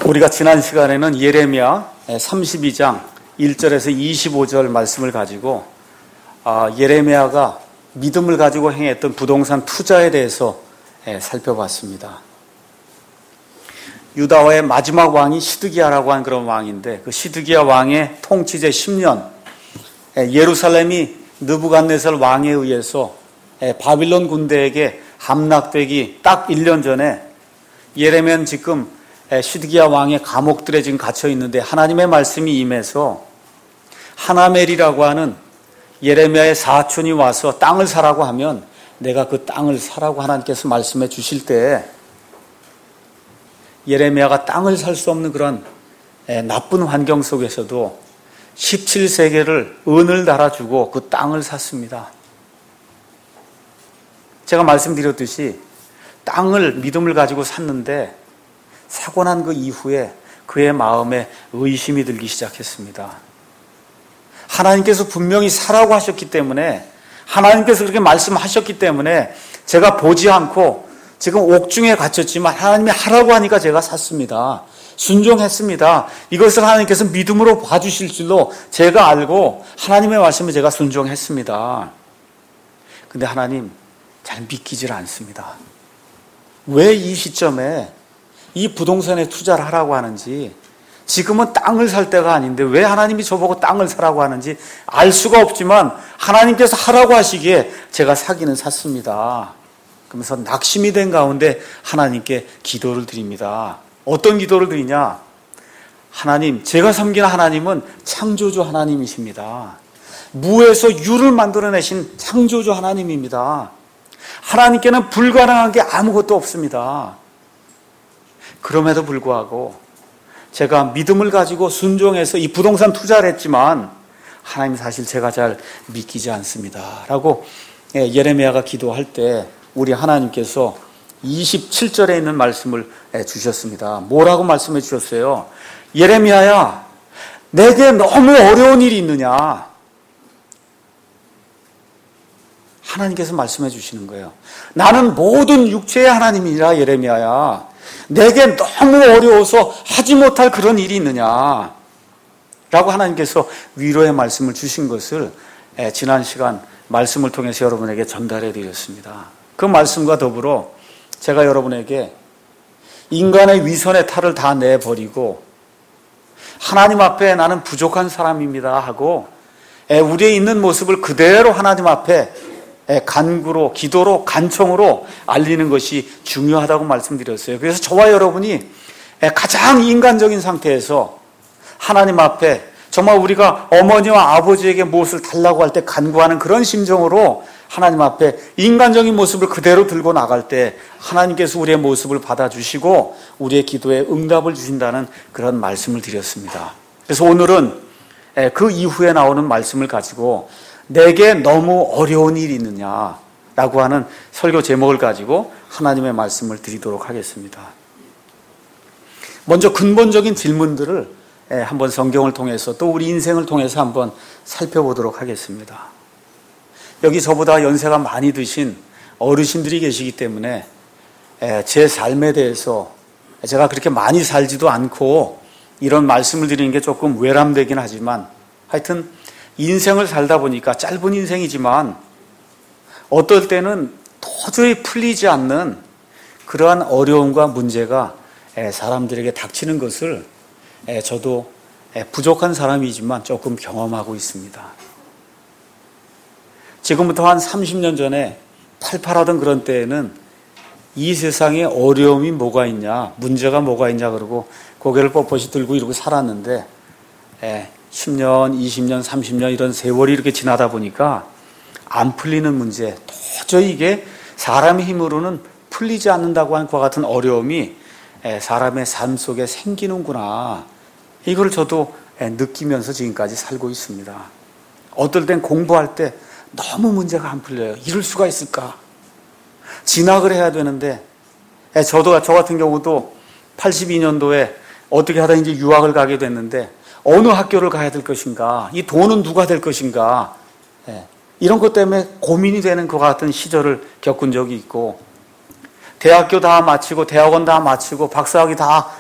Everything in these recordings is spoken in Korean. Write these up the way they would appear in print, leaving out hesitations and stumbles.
우리가 지난 시간에는 예레미야 32장 1절에서 25절 말씀을 가지고 예레미야가 믿음을 가지고 행했던 부동산 투자에 대해서 살펴봤습니다. 유다의 마지막 왕이 시드기야라고 하는 그런 왕인데, 그 시드기야 왕의 통치제 10년, 예루살렘이 느부갓네살 왕에 의해서 바빌론 군대에게 함락되기 딱 1년 전에 예레미야는 지금 시드기야 왕의 감옥들에 지금 갇혀 있는데, 하나님의 말씀이 임해서 하나멜이라고 하는 예레미야의 사촌이 와서 땅을 사라고 하면 내가 그 땅을 사라고 하나님께서 말씀해 주실 때, 예레미야가 땅을 살 수 없는 그런 나쁜 환경 속에서도 17세겔을 은을 달아주고 그 땅을 샀습니다. 제가 말씀드렸듯이 땅을 믿음을 가지고 샀는데 사고 난 그 이후에 그의 마음에 의심이 들기 시작했습니다. 하나님께서 분명히 사라고 하셨기 때문에, 하나님께서 그렇게 말씀하셨기 때문에 제가 보지 않고 지금 옥중에 갇혔지만 하나님이 하라고 하니까 제가 샀습니다. 순종했습니다. 이것을 하나님께서 믿음으로 봐주실 줄로 제가 알고 하나님의 말씀에 제가 순종했습니다. 근데 하나님 잘 믿기질 않습니다. 왜 이 시점에 이 부동산에 투자를 하라고 하는지, 지금은 땅을 살 때가 아닌데 왜 하나님이 저보고 땅을 사라고 하는지 알 수가 없지만 하나님께서 하라고 하시기에 제가 사기는 샀습니다. 그러면서 낙심이 된 가운데 하나님께 기도를 드립니다. 어떤 기도를 드리냐? 하나님, 제가 섬기는 하나님은 창조주 하나님이십니다. 무에서 유를 만들어내신 창조주 하나님입니다. 하나님께는 불가능한 게 아무것도 없습니다. 그럼에도 불구하고 제가 믿음을 가지고 순종해서 이 부동산 투자를 했지만 하나님 사실 제가 잘 믿기지 않습니다 라고 예레미야가 기도할 때 우리 하나님께서 27절에 있는 말씀을 주셨습니다. 뭐라고 말씀해 주셨어요? 예레미야야, 내게 너무 어려운 일이 있느냐? 하나님께서 말씀해 주시는 거예요. 나는 모든 육체의 하나님이라 예레미야야, 내게 너무 어려워서 하지 못할 그런 일이 있느냐? 라고 하나님께서 위로의 말씀을 주신 것을 지난 시간 말씀을 통해서 여러분에게 전달해 드렸습니다. 그 말씀과 더불어 제가 여러분에게 인간의 위선의 탈을 다 내버리고 하나님 앞에 나는 부족한 사람입니다 하고 우리의 있는 모습을 그대로 하나님 앞에 간구로, 기도로, 간청으로 알리는 것이 중요하다고 말씀드렸어요. 그래서 저와 여러분이 가장 인간적인 상태에서 하나님 앞에 정말 우리가 어머니와 아버지에게 무엇을 달라고 할 때 간구하는 그런 심정으로 하나님 앞에 인간적인 모습을 그대로 들고 나갈 때 하나님께서 우리의 모습을 받아주시고 우리의 기도에 응답을 주신다는 그런 말씀을 드렸습니다. 그래서 오늘은 그 이후에 나오는 말씀을 가지고 내게 너무 어려운 일이 있느냐라고 하는 설교 제목을 가지고 하나님의 말씀을 드리도록 하겠습니다. 먼저 근본적인 질문들을 한번 성경을 통해서 또 우리 인생을 통해서 한번 살펴보도록 하겠습니다. 여기 저보다 연세가 많이 드신 어르신들이 계시기 때문에 제 삶에 대해서 제가 그렇게 많이 살지도 않고 이런 말씀을 드리는 게 조금 외람되긴 하지만 하여튼 인생을 살다 보니까 짧은 인생이지만 어떨 때는 도저히 풀리지 않는 그러한 어려움과 문제가 사람들에게 닥치는 것을 저도 부족한 사람이지만 조금 경험하고 있습니다. 지금부터 한 30년 전에 팔팔하던 그런 때에는 이 세상에 어려움이 뭐가 있냐, 문제가 뭐가 있냐 그러고 고개를 뻣뻣이 들고 이러고 살았는데 10년, 20년, 30년 이런 세월이 이렇게 지나다 보니까 안 풀리는 문제, 도저히 이게 사람의 힘으로는 풀리지 않는다고 하는 것과 같은 어려움이 사람의 삶 속에 생기는구나. 이걸 저도 느끼면서 지금까지 살고 있습니다. 어떨 땐 공부할 때 너무 문제가 안 풀려요. 이럴 수가 있을까? 진학을 해야 되는데 저 같은 경우도 82년도에 어떻게 하다 이제 유학을 가게 됐는데 어느 학교를 가야 될 것인가? 이 돈은 누가 될 것인가? 이런 것 때문에 고민이 되는 것 같은 시절을 겪은 적이 있고 대학교 다 마치고 대학원 다 마치고 박사학위 다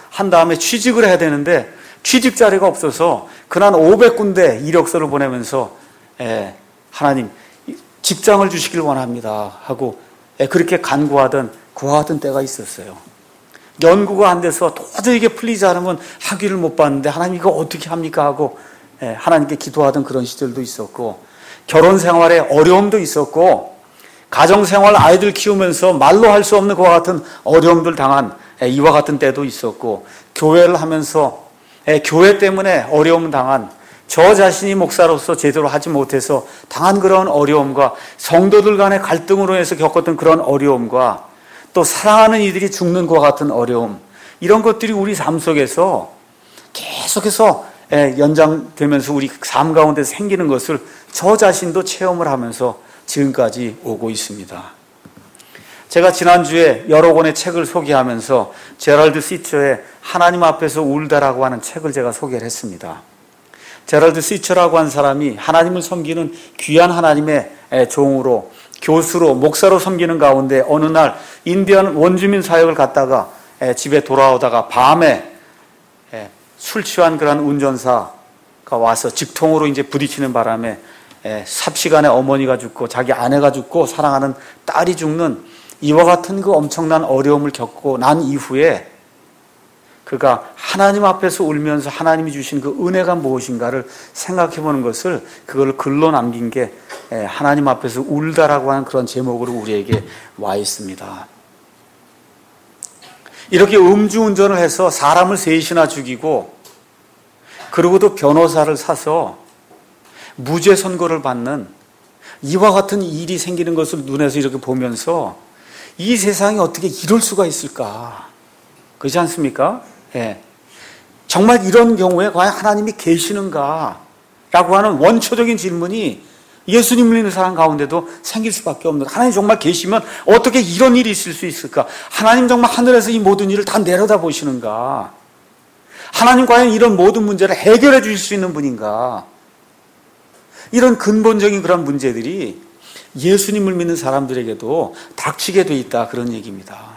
한 다음에 취직을 해야 되는데 취직 자리가 없어서 그날 500군데 이력서를 보내면서 하나님 직장을 주시길 원합니다 하고 그렇게 간구하던 구하던 때가 있었어요. 연구가 안 돼서 도저히 이게 풀리지 않으면 학위를 못 받는데 하나님 이거 어떻게 합니까 하고 하나님께 기도하던 그런 시절도 있었고, 결혼 생활에 어려움도 있었고, 가정생활 아이들 키우면서 말로 할 수 없는 그와 같은 어려움들 당한 이와 같은 때도 있었고, 교회를 하면서 교회 때문에 어려움 당한, 저 자신이 목사로서 제대로 하지 못해서 당한 그런 어려움과 성도들 간의 갈등으로 해서 겪었던 그런 어려움과 또 사랑하는 이들이 죽는 것과 같은 어려움, 이런 것들이 우리 삶 속에서 계속해서 연장되면서 우리 삶 가운데 생기는 것을 저 자신도 체험을 하면서 지금까지 오고 있습니다. 제가 지난주에 여러 권의 책을 소개하면서 제럴드 시처의 하나님 앞에서 울다라고 하는 책을 제가 소개를 했습니다. 제럴드 시처라고 한 사람이 하나님을 섬기는 귀한 하나님의 종으로, 교수로, 목사로 섬기는 가운데 어느 날 인디언 원주민 사역을 갔다가 집에 돌아오다가 밤에 술 취한 그런 운전사가 와서 직통으로 이제 부딪히는 바람에 삽시간에 어머니가 죽고 자기 아내가 죽고 사랑하는 딸이 죽는 이와 같은 그 엄청난 어려움을 겪고 난 이후에 그가 하나님 앞에서 울면서 하나님이 주신 그 은혜가 무엇인가를 생각해 보는 것을, 그걸 글로 남긴 게 하나님 앞에서 울다라고 하는 그런 제목으로 우리에게 와 있습니다. 이렇게 음주운전을 해서 사람을 셋이나 죽이고, 그러고도 변호사를 사서 무죄 선고를 받는 이와 같은 일이 생기는 것을 눈에서 이렇게 보면서 이 세상에 어떻게 이럴 수가 있을까? 그렇지 않습니까? 정말 이런 경우에 과연 하나님이 계시는가? 라고 하는 원초적인 질문이 예수님을 믿는 사람 가운데도 생길 수밖에 없는, 하나님 정말 계시면 어떻게 이런 일이 있을 수 있을까? 하나님 정말 하늘에서 이 모든 일을 다 내려다 보시는가? 하나님 과연 이런 모든 문제를 해결해 주실 수 있는 분인가? 이런 근본적인 그런 문제들이 예수님을 믿는 사람들에게도 닥치게 돼 있다, 그런 얘기입니다.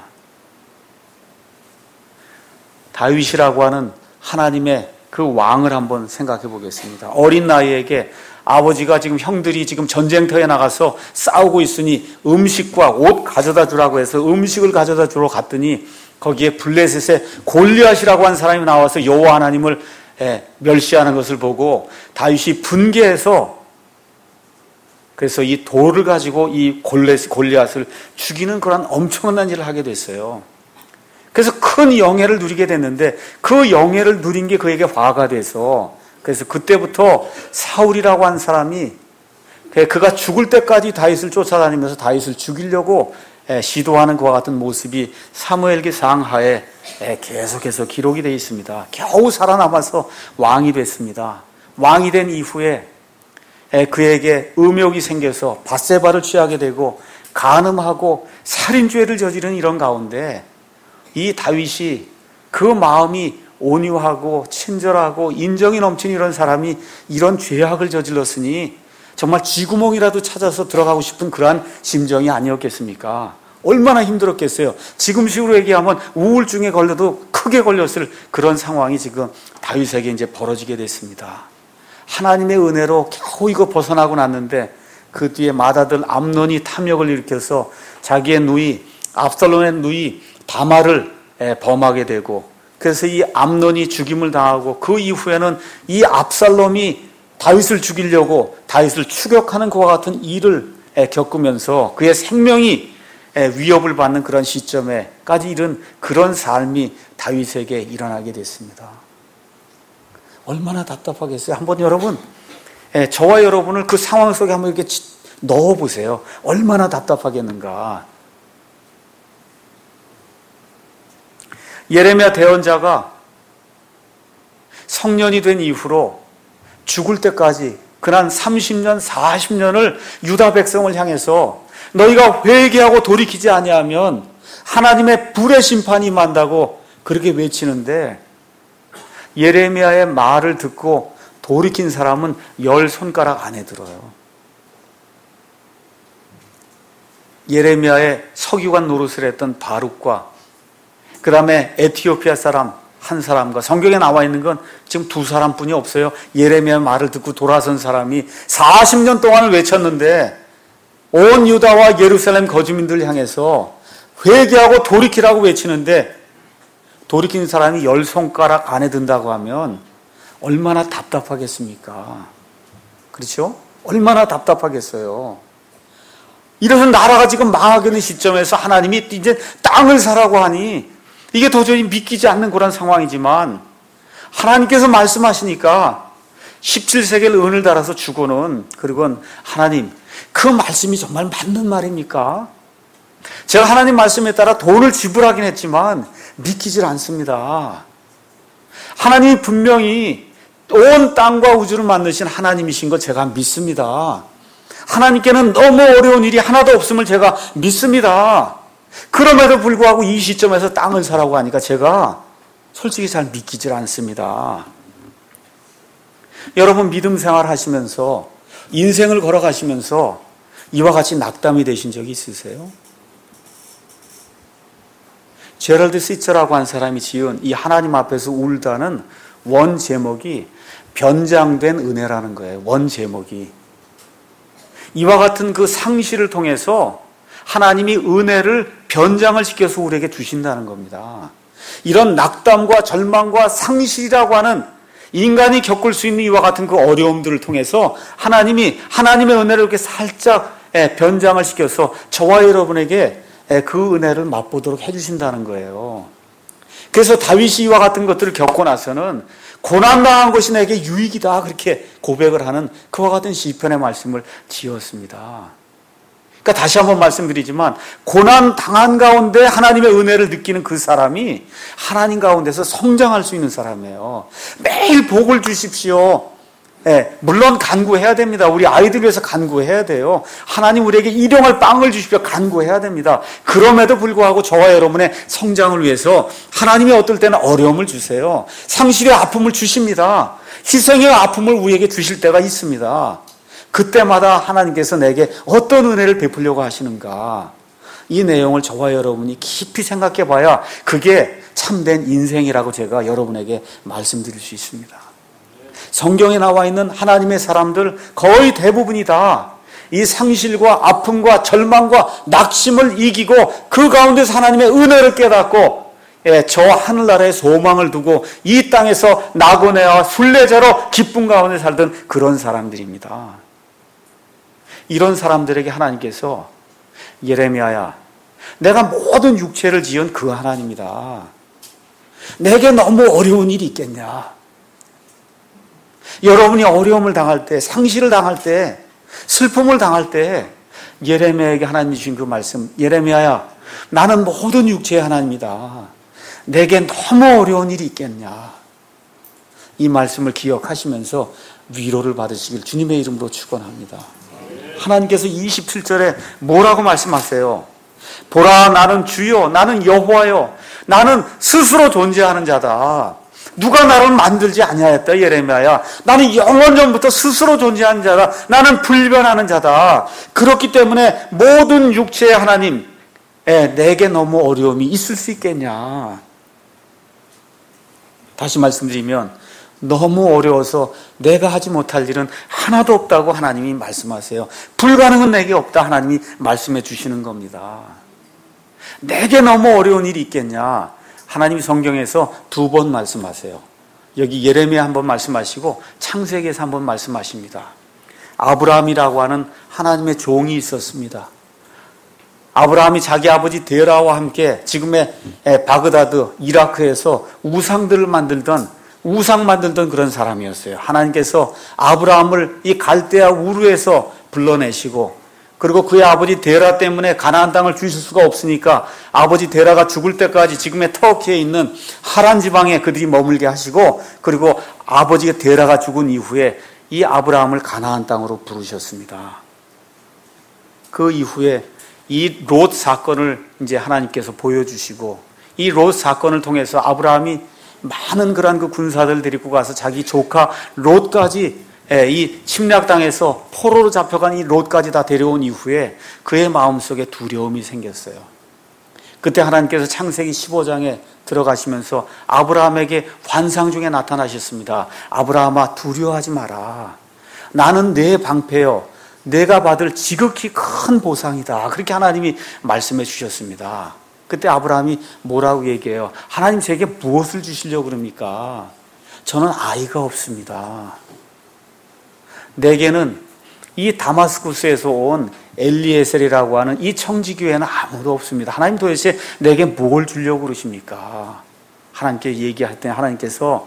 다윗이라고 하는 하나님의 그 왕을 한번 생각해 보겠습니다. 어린 나이에게 아버지가 지금 형들이 지금 전쟁터에 나가서 싸우고 있으니 음식과 옷 가져다 주라고 해서 음식을 가져다 주러 갔더니 거기에 블레셋의 골리앗이라고 한 사람이 나와서 여호와 하나님을 멸시하는 것을 보고 다윗이 분개해서 그래서 이 돌을 가지고 이 골리앗을 죽이는 그런 엄청난 일을 하게 됐어요. 그래서 큰 영예를 누리게 됐는데 그 영예를 누린 게 그에게 화가 돼서, 그래서 그때부터 사울이라고 한 사람이 그가 죽을 때까지 다윗을 쫓아다니면서 다윗을 죽이려고 시도하는 그와 같은 모습이 사무엘기 상하에 계속해서 기록이 되어 있습니다. 겨우 살아남아서 왕이 됐습니다. 왕이 된 이후에 그에게 음욕이 생겨서 밧세바를 취하게 되고 간음하고 살인죄를 저지른 이런 가운데 이 다윗이 그 마음이 온유하고 친절하고 인정이 넘치는 이런 사람이 이런 죄악을 저질렀으니 정말 쥐구멍이라도 찾아서 들어가고 싶은 그러한 심정이 아니었겠습니까? 얼마나 힘들었겠어요. 지금식으로 얘기하면 우울증에 걸려도 크게 걸렸을 그런 상황이 지금 다윗에게 이제 벌어지게 됐습니다. 하나님의 은혜로 겨우 이거 벗어나고 났는데 그 뒤에 맏아들 암논이 탐욕을 일으켜서 자기의 누이 압살롬의 누이 다말을 범하게 되고, 그래서 이 암논이 죽임을 당하고 그 이후에는 이 압살롬이 다윗을 죽이려고 다윗을 추격하는 그와 같은 일을 겪으면서 그의 생명이 위협을 받는 그런 시점에까지 이른 그런 삶이 다윗에게 일어나게 됐습니다. 얼마나 답답하겠어요. 한번 여러분, 저와 여러분을 그 상황 속에 한번 이렇게 넣어보세요. 얼마나 답답하겠는가. 예레미야 대언자가 성년이 된 이후로 죽을 때까지 그난 30년, 40년을 유다 백성을 향해서 너희가 회개하고 돌이키지 아니하면 하나님의 불의 심판이 임한다고 그렇게 외치는데, 예레미야의 말을 듣고 돌이킨 사람은 10손가락 안에 들어요. 예레미야의 서기관 노릇을 했던 바룩과 그 다음에 에티오피아 사람 한 사람과, 성경에 나와 있는 건 지금 두 사람뿐이 없어요. 예레미야 말을 듣고 돌아선 사람이 40년 동안을 외쳤는데 온 유다와 예루살렘 거주민들 향해서 회개하고 돌이키라고 외치는데 돌이킨 사람이 10손가락 안에 든다고 하면 얼마나 답답하겠습니까? 그렇죠? 얼마나 답답하겠어요. 이래서 나라가 지금 망하게 되는 시점에서 하나님이 이제 땅을 사라고 하니 이게 도저히 믿기지 않는 그런 상황이지만 하나님께서 말씀하시니까 17세겔 은을 달아서 주고는, 그리고 하나님, 그 말씀이 정말 맞는 말입니까? 제가 하나님 말씀에 따라 돈을 지불하긴 했지만 믿기질 않습니다. 하나님이 분명히 온 땅과 우주를 만드신 하나님이신 걸 제가 믿습니다. 하나님께는 너무 어려운 일이 하나도 없음을 제가 믿습니다. 그럼에도 불구하고 이 시점에서 땅을 사라고 하니까 제가 솔직히 잘 믿기질 않습니다. 여러분, 믿음 생활 하시면서, 인생을 걸어가시면서 이와 같이 낙담이 되신 적이 있으세요? 제럴드 시처라고 한 사람이 지은 이 하나님 앞에서 울다는 원 제목이 변장된 은혜라는 거예요. 원 제목이. 이와 같은 그 상실을 통해서 하나님이 은혜를 변장을 시켜서 우리에게 주신다는 겁니다. 이런 낙담과 절망과 상실이라고 하는 인간이 겪을 수 있는 이와 같은 그 어려움들을 통해서 하나님이 하나님의 은혜를 이렇게 살짝 변장을 시켜서 저와 여러분에게 그 은혜를 맛보도록 해주신다는 거예요. 그래서 다윗이 이와 같은 것들을 겪고 나서는 고난당한 것이 내게 유익이다, 그렇게 고백을 하는 그와 같은 시편의 말씀을 지었습니다. 그러니까 다시 한번 말씀드리지만 고난당한 가운데 하나님의 은혜를 느끼는 그 사람이 하나님 가운데서 성장할 수 있는 사람이에요. 매일 복을 주십시오. 물론 간구해야 됩니다. 우리 아이들 위해서 간구해야 돼요. 하나님 우리에게 일용할 빵을 주십시오. 간구해야 됩니다. 그럼에도 불구하고 저와 여러분의 성장을 위해서 하나님이 어떨 때는 어려움을 주세요. 상실의 아픔을 주십니다. 희생의 아픔을 우리에게 주실 때가 있습니다. 그때마다 하나님께서 내게 어떤 은혜를 베풀려고 하시는가, 이 내용을 저와 여러분이 깊이 생각해 봐야 그게 참된 인생이라고 제가 여러분에게 말씀드릴 수 있습니다. 성경에 나와 있는 하나님의 사람들 거의 대부분이 다 이 상실과 아픔과 절망과 낙심을 이기고 그 가운데서 하나님의 은혜를 깨닫고 저 하늘나라에 소망을 두고 이 땅에서 나고네와 순례자로 기쁨 가운데 살던 그런 사람들입니다. 이런 사람들에게 하나님께서 예레미야야, 내가 모든 육체를 지은 그 하나님이다. 내게 너무 어려운 일이 있겠냐? 여러분이 어려움을 당할 때, 상실을 당할 때, 슬픔을 당할 때 예레미야에게 하나님이 주신 그 말씀, 예레미야야, 나는 모든 육체의 하나님이다. 내게 너무 어려운 일이 있겠냐? 이 말씀을 기억하시면서 위로를 받으시길 주님의 이름으로 축원합니다. 하나님께서 27절에 뭐라고 말씀하세요? 보라, 나는 주요, 나는 여호와요, 나는 스스로 존재하는 자다. 누가 나를 만들지 아니하였다. 예레미야야, 나는 영원전부터 스스로 존재하는 자다. 나는 불변하는 자다. 그렇기 때문에 모든 육체의 하나님, 내게 너무 어려움이 있을 수 있겠냐? 다시 말씀드리면 너무 어려워서 내가 하지 못할 일은 하나도 없다고 하나님이 말씀하세요. 불가능은 내게 없다, 하나님이 말씀해 주시는 겁니다. 내게 너무 어려운 일이 있겠냐? 하나님이 성경에서 2번 말씀하세요. 여기 예레미야 한번 말씀하시고 창세기에서 한번 말씀하십니다. 아브라함이라고 하는 하나님의 종이 있었습니다. 아브라함이 자기 아버지 데라와 함께 지금의 바그다드, 이라크에서 우상 만들던 그런 사람이었어요. 하나님께서 아브라함을 이 갈대아 우르에서 불러내시고, 그리고 그의 아버지 데라 때문에 가나안 땅을 주실 수가 없으니까 아버지 데라가 죽을 때까지 지금의 터키에 있는 하란 지방에 그들이 머물게 하시고, 그리고 아버지가 데라가 죽은 이후에 이 아브라함을 가나안 땅으로 부르셨습니다. 그 이후에 이 롯 사건을 이제 하나님께서 보여주시고, 이 롯 사건을 통해서 아브라함이 많은 그런 그 군사들 데리고 가서 자기 조카 롯까지, 이 침략 당해서 포로로 잡혀간 이 롯까지 다 데려온 이후에 그의 마음속에 두려움이 생겼어요. 그때 하나님께서 창세기 15장에 들어가시면서 아브라함에게 환상 중에 나타나셨습니다. 아브라함아, 두려워하지 마라. 나는 내 방패여, 내가 받을 지극히 큰 보상이다. 그렇게 하나님이 말씀해 주셨습니다. 그때 아브라함이 뭐라고 얘기해요? 하나님 제게 무엇을 주시려고 그럽니까? 저는 아이가 없습니다. 내게는 이 다마스쿠스에서 온 엘리에셀이라고 하는 이 청지교회는 아무도 없습니다. 하나님 도대체 내게 뭘 주려고 그러십니까? 하나님께 얘기할 때 하나님께서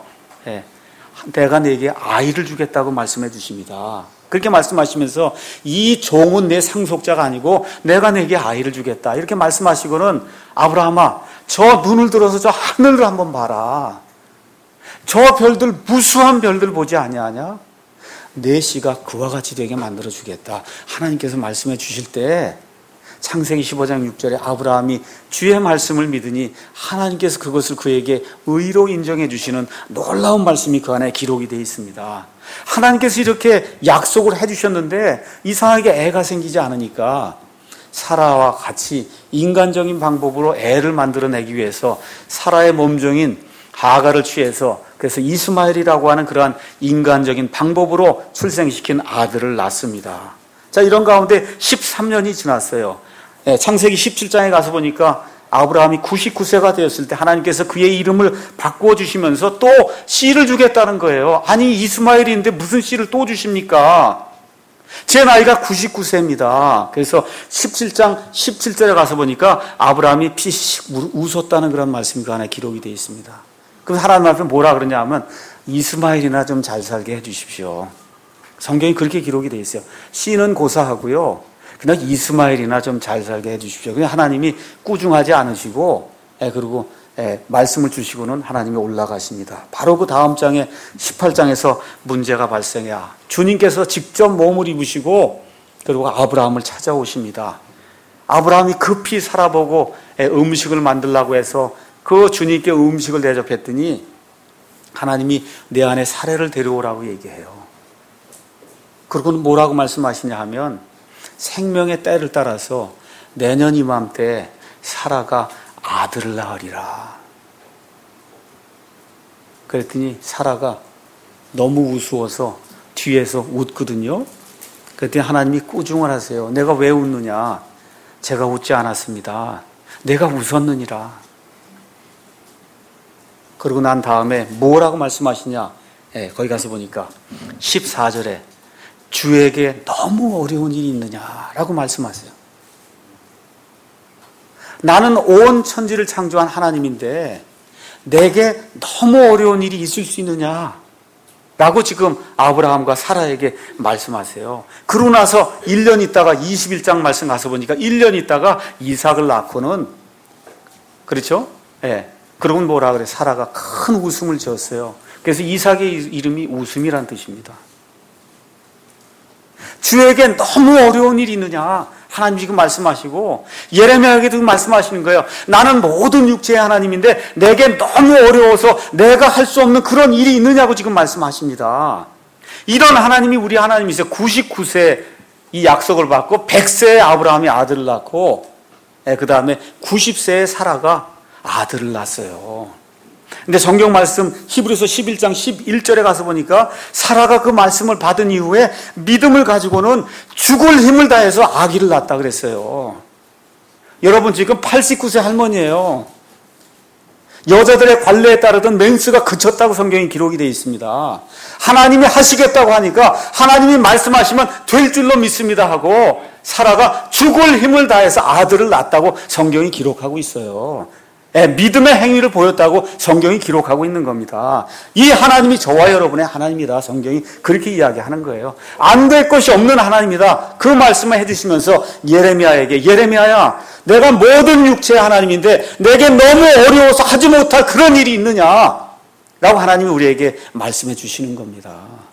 내가 내게 아이를 주겠다고 말씀해 주십니다. 그렇게 말씀하시면서 이 종은 내 상속자가 아니고 내가 내게 아이를 주겠다. 이렇게 말씀하시고는 아브라함아, 저 눈을 들어서 저 하늘을 한번 봐라. 저 별들, 무수한 별들 보지 아니하냐? 내 씨가 그와 같이 되게 만들어 주겠다. 하나님께서 말씀해 주실 때 창세기 15장 6절에 아브라함이 주의 말씀을 믿으니 하나님께서 그것을 그에게 의로 인정해 주시는 놀라운 말씀이 그 안에 기록이 되어 있습니다. 하나님께서 이렇게 약속을 해 주셨는데 이상하게 애가 생기지 않으니까 사라와 같이 인간적인 방법으로 애를 만들어내기 위해서 사라의 몸종인 하가를 취해서 그래서 이스마엘이라고 하는 그러한 인간적인 방법으로 출생시킨 아들을 낳습니다. 자, 이런 가운데 13년이 지났어요. 창세기 17장에 가서 보니까 아브라함이 99세가 되었을 때 하나님께서 그의 이름을 바꾸어 주시면서 또 씨를 주겠다는 거예요. 아니, 이스마엘인데 무슨 씨를 또 주십니까? 제 나이가 99세입니다. 그래서 17장 17절에 가서 보니까 아브라함이 피식 웃었다는 그런 말씀이 그 안에 기록이 되어 있습니다. 그럼 하나님 앞에 뭐라 그러냐 하면 이스마엘이나 좀 잘 살게 해 주십시오. 성경이 그렇게 기록이 되어 있어요. 씨는 고사하고요, 그냥 이스마엘이나 좀 잘 살게 해 주십시오. 그냥 하나님이 꾸중하지 않으시고 그리고 말씀을 주시고는 하나님이 올라가십니다. 바로 그 다음 장에 18장에서 문제가 발생해야 주님께서 직접 몸을 입으시고 그리고 아브라함을 찾아오십니다. 아브라함이 급히 살아보고 음식을 만들려고 해서 그 주님께 음식을 대접했더니 하나님이 내 안에 사례를 데려오라고 얘기해요. 그리고는 뭐라고 말씀하시냐 하면 생명의 때를 따라서 내년 이맘때 사라가 아들을 낳으리라. 그랬더니 사라가 너무 우스워서 뒤에서 웃거든요. 그랬더니 하나님이 꾸중을 하세요. 내가 왜 웃느냐? 제가 웃지 않았습니다. 내가 웃었느니라. 그러고 난 다음에 뭐라고 말씀하시냐? 거기 가서 보니까 14절에 주에게 너무 어려운 일이 있느냐라고 말씀하세요. 나는 온 천지를 창조한 하나님인데 내게 너무 어려운 일이 있을 수 있느냐라고 지금 아브라함과 사라에게 말씀하세요. 그러고 나서 1년 있다가 21장 말씀 가서 보니까 1년 있다가 이삭을 낳고는, 그렇죠? 그러고는 뭐라 그래? 사라가 큰 웃음을 지었어요. 그래서 이삭의 이름이 웃음이란 뜻입니다. 주에게 너무 어려운 일이 있느냐? 하나님 지금 말씀하시고 예레미야에게도 말씀하시는 거예요. 나는 모든 육체의 하나님인데 내게 너무 어려워서 내가 할 수 없는 그런 일이 있느냐고 지금 말씀하십니다. 이런 하나님이 우리 하나님이세요. 99세 이 약속을 받고 100세에 아브라함이 아들을 낳고 그 다음에 90세에 사라가 아들을 낳았어요. 근데 성경 말씀 히브리서 11장 11절에 가서 보니까 사라가 그 말씀을 받은 이후에 믿음을 가지고는 죽을 힘을 다해서 아기를 낳았다 그랬어요. 여러분 지금 89세 할머니예요. 여자들의 관례에 따르던 멘스가 그쳤다고 성경이 기록이 되어 있습니다. 하나님이 하시겠다고 하니까 하나님이 말씀하시면 될 줄로 믿습니다 하고 사라가 죽을 힘을 다해서 아들을 낳았다고 성경이 기록하고 있어요. 믿음의 행위를 보였다고 성경이 기록하고 있는 겁니다. 이 하나님이 저와 여러분의 하나님이다. 성경이 그렇게 이야기하는 거예요. 안 될 것이 없는 하나님이다. 그 말씀을 해주시면서 예레미야에게 예레미야야, 내가 모든 육체의 하나님인데 내게 너무 어려워서 하지 못할 그런 일이 있느냐? 라고 하나님이 우리에게 말씀해 주시는 겁니다.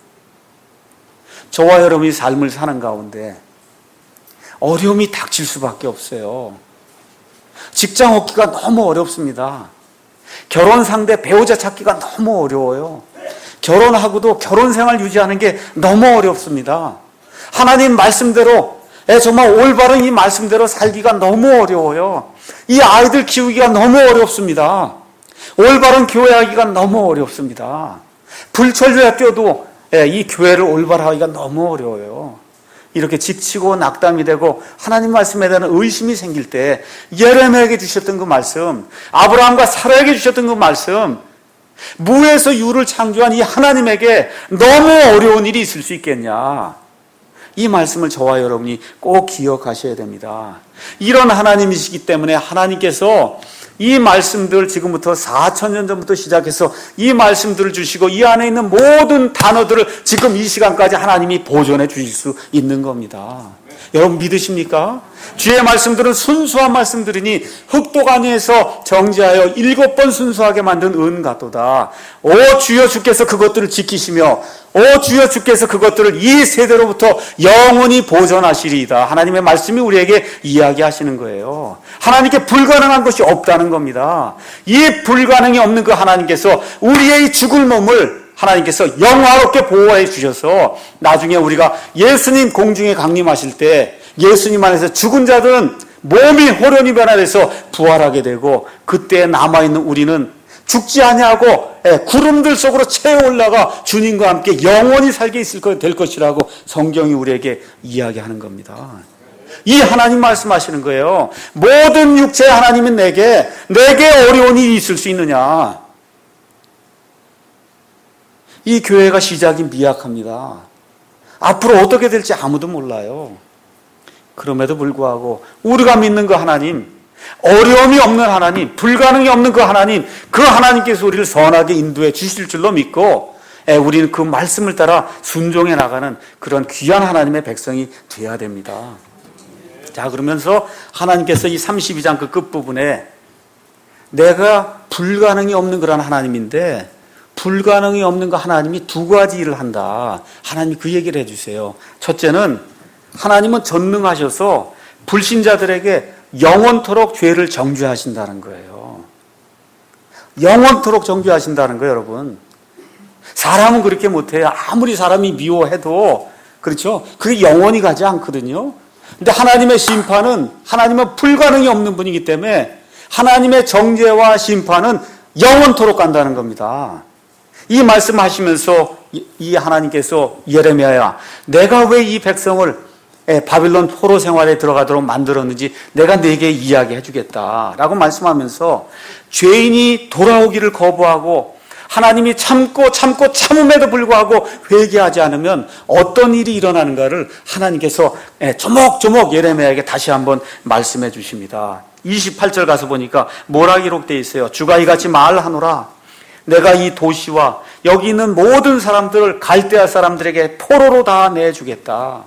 저와 여러분이 삶을 사는 가운데 어려움이 닥칠 수밖에 없어요. 직장 얻기가 너무 어렵습니다. 결혼 상대 배우자 찾기가 너무 어려워요. 결혼하고도 결혼 생활 유지하는 게 너무 어렵습니다. 하나님 말씀대로 정말 올바른 이 말씀대로 살기가 너무 어려워요. 이 아이들 키우기가 너무 어렵습니다. 올바른 교회하기가 너무 어렵습니다. 불철주야 도 이 교회를 올바로 하기가 너무 어려워요. 이렇게 지치고 낙담이 되고 하나님 말씀에 대한 의심이 생길 때 예레미야에게 주셨던 그 말씀, 아브라함과 사라에게 주셨던 그 말씀, 무에서 유를 창조한 이 하나님에게 너무 어려운 일이 있을 수 있겠냐? 이 말씀을 저와 여러분이 꼭 기억하셔야 됩니다. 이런 하나님이시기 때문에 하나님께서 이 말씀들 지금부터 4,000년 전부터 시작해서 이 말씀들을 주시고 이 안에 있는 모든 단어들을 지금 이 시간까지 하나님이 보존해 주실 수 있는 겁니다. 여러분 믿으십니까? 주의 말씀들은 순수한 말씀들이니 흙도가니에서 정지하여 7번 순수하게 만든 은 같도다. 오 주여 주께서 그것들을 지키시며 오 주여 주께서 그것들을 이 세대로부터 영원히 보존하시리이다. 하나님의 말씀이 우리에게 이야기하시는 거예요. 하나님께 불가능한 것이 없다는 겁니다. 이 불가능이 없는 그 하나님께서 우리의 죽을 몸을 하나님께서 영화롭게 보호해 주셔서 나중에 우리가 예수님 공중에 강림하실 때 예수님 안에서 죽은 자들은 몸이 호련히 변화돼서 부활하게 되고 그때 남아있는 우리는 죽지 아니하고 구름들 속으로 채워 올라가 주님과 함께 영원히 살게 될 것이라고 성경이 우리에게 이야기하는 겁니다. 이 하나님 말씀하시는 거예요. 모든 육체의 하나님은 내게 어려운 일이 있을 수 있느냐? 이 교회가 시작이 미약합니다. 앞으로 어떻게 될지 아무도 몰라요. 그럼에도 불구하고 우리가 믿는 그 하나님, 어려움이 없는 하나님, 불가능이 없는 그 하나님께서 우리를 선하게 인도해 주실 줄로 믿고 우리는 그 말씀을 따라 순종해 나가는 그런 귀한 하나님의 백성이 되어야 됩니다. 자, 그러면서 하나님께서 이 32장 그 끝부분에 내가 불가능이 없는 그런 하나님인데 불가능이 없는 그 하나님이 두 가지 일을 한다. 하나님이 그 얘기를 해주세요. 첫째는 하나님은 전능하셔서 불신자들에게 영원토록 죄를 정죄하신다는 거예요. 영원토록 정죄하신다는 거예요, 여러분. 사람은 그렇게 못해요. 아무리 사람이 미워해도 그렇죠. 그게 영원히 가지 않거든요. 근데 하나님의 심판은 하나님은 불가능이 없는 분이기 때문에 하나님의 정죄와 심판은 영원토록 간다는 겁니다. 이 말씀하시면서 이 하나님께서 예레미야야, 내가 왜 이 백성을 바빌론 포로 생활에 들어가도록 만들었는지 내가 네게 이야기해 주겠다라고 말씀하면서 죄인이 돌아오기를 거부하고 하나님이 참음에도 불구하고 회개하지 않으면 어떤 일이 일어나는가를 하나님께서 조목조목 예레미야에게 다시 한번 말씀해 주십니다. 28절 가서 보니까 뭐라 기록되어 있어요? 주가 이같이 말하노라. 내가 이 도시와 여기 있는 모든 사람들을 갈대아 사람들에게 포로로 다 내주겠다.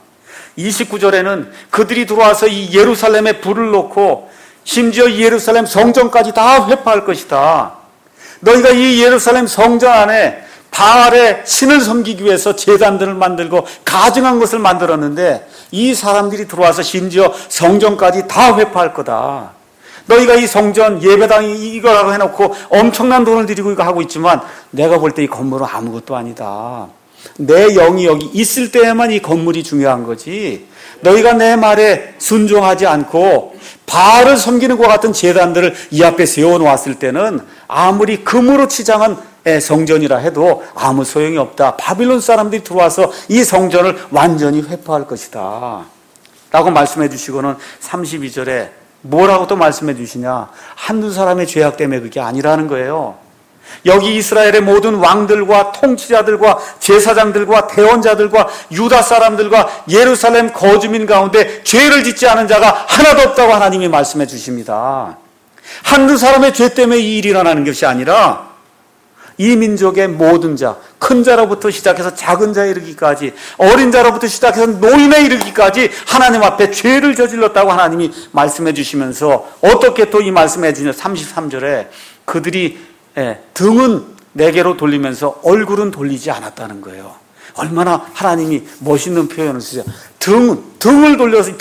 29절에는 그들이 들어와서 이 예루살렘에 불을 놓고 심지어 이 예루살렘 성전까지 다 회파할 것이다. 너희가 이 예루살렘 성전 안에 바알의 신을 섬기기 위해서 제단들을 만들고 가증한 것을 만들었는데 이 사람들이 들어와서 심지어 성전까지 다 회파할 거다. 너희가 이 성전 예배당이 이거라고 해놓고 엄청난 돈을 들이고 이거 하고 있지만 내가 볼 때 이 건물은 아무것도 아니다. 내 영이 여기 있을 때에만 이 건물이 중요한 거지. 너희가 내 말에 순종하지 않고 바알을 섬기는 것 같은 제단들을 이 앞에 세워놓았을 때는 아무리 금으로 치장한 성전이라 해도 아무 소용이 없다. 바빌론 사람들이 들어와서 이 성전을 완전히 회파할 것이다 라고 말씀해 주시고는 32절에 뭐라고 또 말씀해 주시냐? 한두 사람의 죄악 때문에 그게 아니라는 거예요. 여기 이스라엘의 모든 왕들과 통치자들과 제사장들과 대원자들과 유다 사람들과 예루살렘 거주민 가운데 죄를 짓지 않은 자가 하나도 없다고 하나님이 말씀해 주십니다. 한두 사람의 죄 때문에 이 일이 일어나는 것이 아니라 이 민족의 모든 자, 큰 자로부터 시작해서 작은 자에 이르기까지, 어린 자로부터 시작해서 노인에 이르기까지 하나님 앞에 죄를 저질렀다고 하나님이 말씀해 주시면서 어떻게 또 이 말씀해 주시냐? 33절에 그들이 등은 내게로 돌리면서 얼굴은 돌리지 않았다는 거예요. 얼마나 하나님이 멋있는 표현을 쓰세요. 등을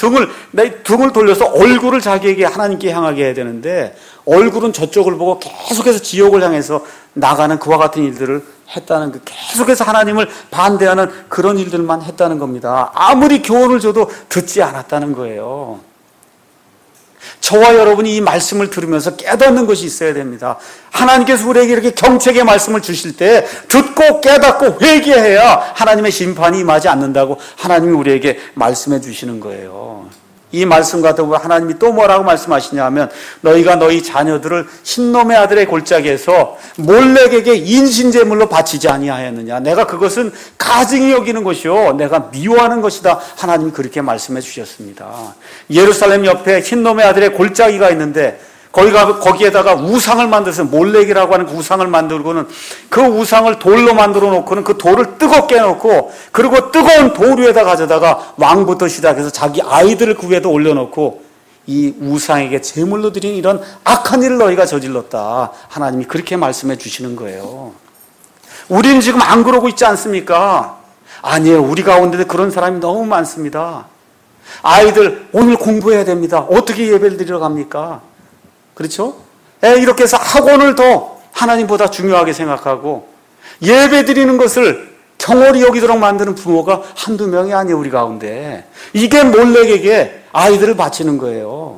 돌려서 얼굴을 자기에게 하나님께 향하게 해야 되는데 얼굴은 저쪽을 보고 계속해서 지옥을 향해서 나가는 그와 같은 일들을 했다는 그 계속해서 하나님을 반대하는 그런 일들만 했다는 겁니다. 아무리 교훈을 줘도 듣지 않았다는 거예요. 저와 여러분이 이 말씀을 들으면서 깨닫는 것이 있어야 됩니다. 하나님께서 우리에게 이렇게 경책의 말씀을 주실 때 듣고 깨닫고 회개해야 하나님의 심판이 임하지 않는다고 하나님이 우리에게 말씀해 주시는 거예요. 이 말씀과 더불어 하나님이 또 뭐라고 말씀하시냐면 너희가 너희 자녀들을 흰놈의 아들의 골짜기에서 몰렉에게 인신제물로 바치지 아니하였느냐. 내가 그것은 가증히 여기는 것이요 내가 미워하는 것이다. 하나님이 그렇게 말씀해 주셨습니다. 예루살렘 옆에 흰놈의 아들의 골짜기가 있는데 거기에다가 우상을 만들어서 몰렉이라고 하는 그 우상을 만들고는 그 우상을 돌로 만들어 놓고는 그 돌을 뜨겁게 해놓고 그리고 뜨거운 돌 위에다 가져다가 왕부터 시작해서 자기 아이들을 그 위에다 올려놓고 이 우상에게 제물로 드린 이런 악한 일을 너희가 저질렀다. 하나님이 그렇게 말씀해 주시는 거예요. 우리는 지금 안 그러고 있지 않습니까? 아니에요. 우리 가운데 그런 사람이 너무 많습니다. 아이들 오늘 공부해야 됩니다. 어떻게 예배를 드리러 갑니까? 그렇죠? 이렇게 해서 학원을 더 하나님보다 중요하게 생각하고 예배 드리는 것을 경홀히 여기도록 만드는 부모가 한두 명이 아니에요, 우리 가운데. 이게 몰렉에게 아이들을 바치는 거예요.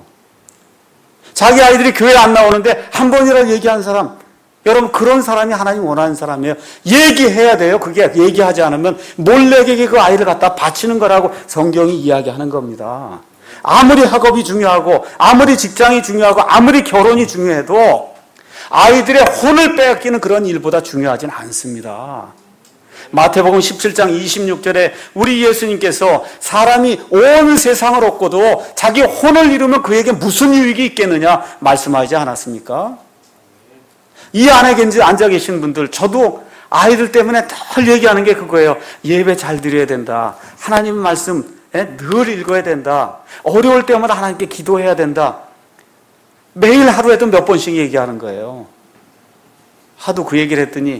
자기 아이들이 교회 안 나오는데 한 번이라도 얘기한 사람, 여러분 그런 사람이 하나님 원하는 사람이에요. 얘기해야 돼요. 그게 얘기하지 않으면 몰렉에게 그 아이를 갖다 바치는 거라고 성경이 이야기하는 겁니다. 아무리 학업이 중요하고 아무리 직장이 중요하고 아무리 결혼이 중요해도 아이들의 혼을 빼앗기는 그런 일보다 중요하진 않습니다. 마태복음 17장 26절에 우리 예수님께서 사람이 온 세상을 얻고도 자기 혼을 잃으면 그에게 무슨 유익이 있겠느냐 말씀하지 않았습니까? 이 안에 앉아 계신 분들, 저도 아이들 때문에 늘 얘기하는 게 그거예요. 예배 잘 드려야 된다. 하나님 말씀 늘 읽어야 된다. 어려울 때마다 하나님께 기도해야 된다. 매일 하루에도 몇 번씩 얘기하는 거예요. 하도 그 얘기를 했더니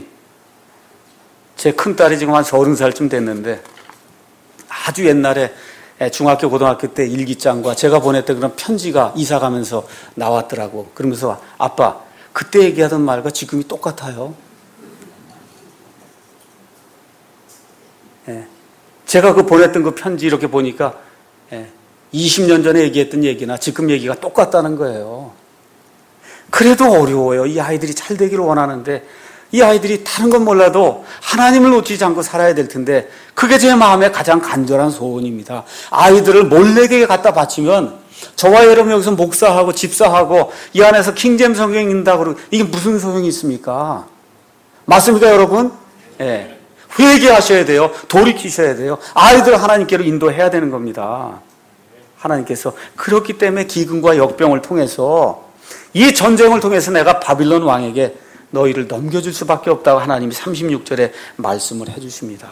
제 큰딸이 지금 한 30살쯤 됐는데 아주 옛날에 중학교 고등학교 때 일기장과 제가 보냈던 그런 편지가 이사 가면서 나왔더라고. 그러면서 아빠 그때 얘기하던 말과 지금이 똑같아요. 제가 그 보냈던 그 편지 이렇게 보니까 20년 전에 얘기했던 얘기나 지금 얘기가 똑같다는 거예요. 그래도 어려워요. 이 아이들이 잘 되기를 원하는데 이 아이들이 다른 건 몰라도 하나님을 놓치지 않고 살아야 될 텐데 그게 제 마음의 가장 간절한 소원입니다. 아이들을 몰렉에게 갖다 바치면 저와 여러분 여기서 목사하고 집사하고 이 안에서 킹잼 성경 읽는다고 그러고 이게 무슨 소용이 있습니까? 맞습니까 여러분? 회개하셔야 돼요. 돌이키셔야 돼요. 아이들을 하나님께로 인도해야 되는 겁니다. 하나님께서 그렇기 때문에 기근과 역병을 통해서 이 전쟁을 통해서 내가 바빌론 왕에게 너희를 넘겨줄 수밖에 없다고 하나님이 36절에 말씀을 해주십니다.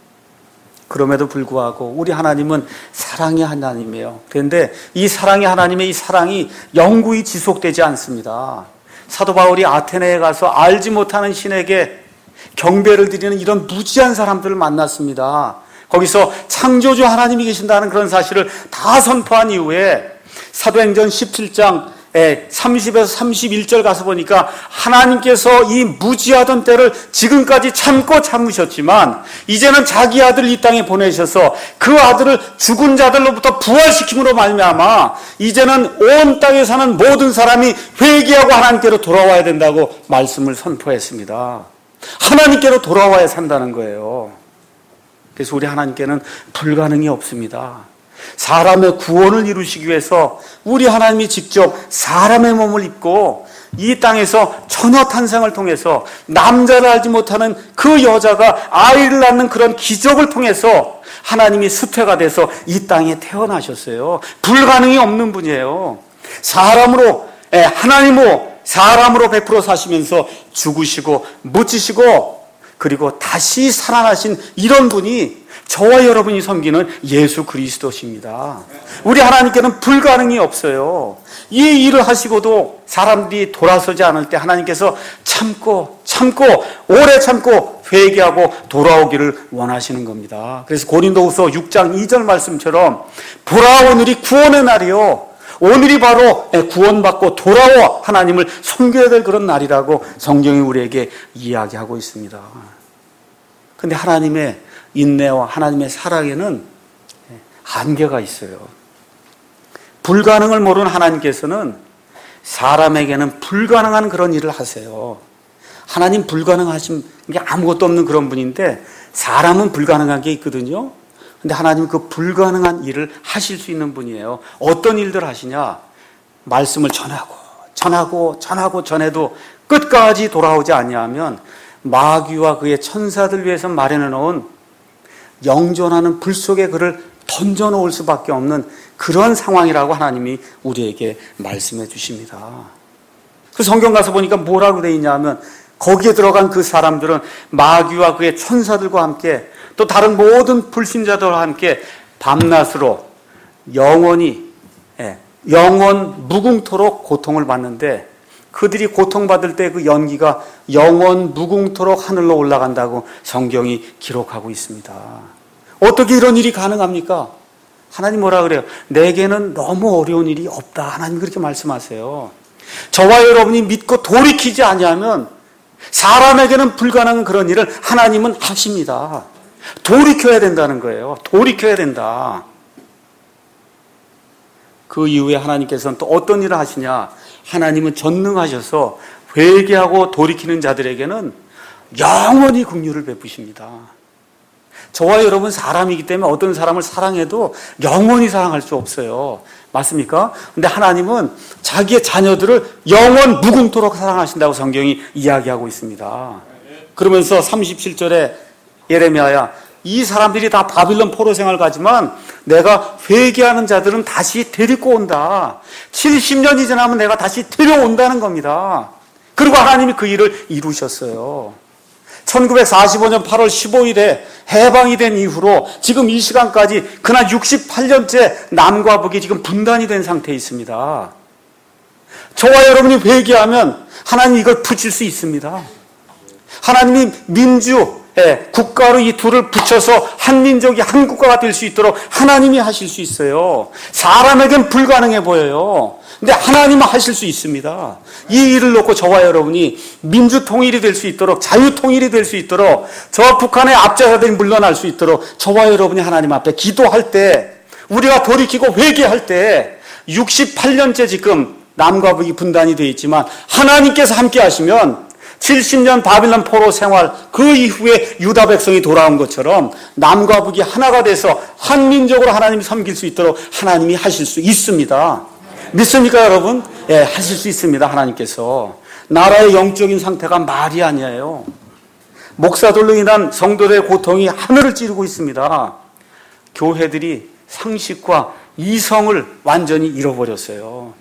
그럼에도 불구하고 우리 하나님은 사랑의 하나님이에요. 그런데 이 사랑의 하나님의 이 사랑이 영구히 지속되지 않습니다. 사도 바울이 아테네에 가서 알지 못하는 신에게 경배를 드리는 이런 무지한 사람들을 만났습니다. 거기서 창조주 하나님이 계신다는 그런 사실을 다 선포한 이후에 사도행전 17장 30에서 31절 가서 보니까 하나님께서 이 무지하던 때를 지금까지 참고 참으셨지만 이제는 자기 아들을 이 땅에 보내셔서 그 아들을 죽은 자들로부터 부활시킴으로 말미암아 이제는 온 땅에 사는 모든 사람이 회개하고 하나님께로 돌아와야 된다고 말씀을 선포했습니다. 하나님께로 돌아와야 산다는 거예요. 그래서 우리 하나님께는 불가능이 없습니다. 사람의 구원을 이루시기 위해서 우리 하나님이 직접 사람의 몸을 입고 이 땅에서 처녀 탄생을 통해서 남자를 알지 못하는 그 여자가 아이를 낳는 그런 기적을 통해서 하나님이 수태가 돼서 이 땅에 태어나셨어요. 불가능이 없는 분이에요. 사람으로 하나님으로 사람으로 100% 사시면서 죽으시고 묻히시고 그리고 다시 살아나신 이런 분이 저와 여러분이 섬기는 예수 그리스도십니다. 우리 하나님께는 불가능이 없어요. 이 일을 하시고도 사람들이 돌아서지 않을 때 하나님께서 참고 오래 참고 회개하고 돌아오기를 원하시는 겁니다. 그래서 고린도후서 6장 2절 말씀처럼 보라 오늘이 구원의 날이요 오늘이 바로 구원받고 돌아와 하나님을 섬겨야 될 그런 날이라고 성경이 우리에게 이야기하고 있습니다. 그런데 하나님의 인내와 하나님의 사랑에는 한계가 있어요. 불가능을 모르는 하나님께서는 사람에게는 불가능한 그런 일을 하세요. 하나님 불가능하신 게 아무것도 없는 그런 분인데 사람은 불가능한 게 있거든요. 근데 하나님은 그 불가능한 일을 하실 수 있는 분이에요. 어떤 일들 하시냐? 말씀을 전해도 끝까지 돌아오지 아니하면 마귀와 그의 천사들 위해서 마련해 놓은 영존하는 불 속에 그를 던져놓을 수밖에 없는 그런 상황이라고 하나님이 우리에게 말씀해 주십니다. 그 성경 가서 보니까 뭐라고 되어 있냐 하면 거기에 들어간 그 사람들은 마귀와 그의 천사들과 함께 또 다른 모든 불신자들과 함께 밤낮으로 영원 무궁토록 고통을 받는데 그들이 고통받을 때 그 연기가 영원 무궁토록 하늘로 올라간다고 성경이 기록하고 있습니다. 어떻게 이런 일이 가능합니까? 하나님 뭐라 그래요? 내게는 너무 어려운 일이 없다. 하나님 그렇게 말씀하세요. 저와 여러분이 믿고 돌이키지 아니하면 사람에게는 불가능한 그런 일을 하나님은 하십니다. 돌이켜야 된다는 거예요. 돌이켜야 된다. 그 이후에 하나님께서는 또 어떤 일을 하시냐? 하나님은 전능하셔서 회개하고 돌이키는 자들에게는 영원히 긍휼을 베푸십니다. 저와 여러분 사람이기 때문에 어떤 사람을 사랑해도 영원히 사랑할 수 없어요. 맞습니까? 근데 하나님은 자기의 자녀들을 영원 무궁토록 사랑하신다고 성경이 이야기하고 있습니다. 그러면서 37절에 예레미야야, 이 사람들이 다 바빌론 포로 생활 가지만 내가 회개하는 자들은 다시 데리고 온다. 70년이 지나면 내가 다시 데려온다는 겁니다. 그리고 하나님이 그 일을 이루셨어요. 1945년 8월 15일에 해방이 된 이후로 지금 이 시간까지 그날 68년째 남과 북이 지금 분단이 된 상태에 있습니다. 저와 여러분이 회개하면 하나님 이걸 붙일 수 있습니다. 하나님이 국가로 이 둘을 붙여서 한 민족이 한 국가가 될 수 있도록 하나님이 하실 수 있어요. 사람에겐 불가능해 보여요. 근데 하나님은 하실 수 있습니다. 이 일을 놓고 저와 여러분이 민주통일이 될 수 있도록, 자유통일이 될 수 있도록, 저 북한의 압제자들이 물러날 수 있도록 저와 여러분이 하나님 앞에 기도할 때, 우리가 돌이키고 회개할 때 68년째 지금 남과 북이 분단이 되어 있지만 하나님께서 함께 하시면 70년 바빌론 포로 생활 그 이후에 유다 백성이 돌아온 것처럼 남과 북이 하나가 돼서 한 민족으로 하나님이 섬길 수 있도록 하나님이 하실 수 있습니다. 믿습니까 여러분? 예, 하실 수 있습니다. 하나님께서. 나라의 영적인 상태가 말이 아니에요. 목사들로 인한 성도들의 고통이 하늘을 찌르고 있습니다. 교회들이 상식과 이성을 완전히 잃어버렸어요.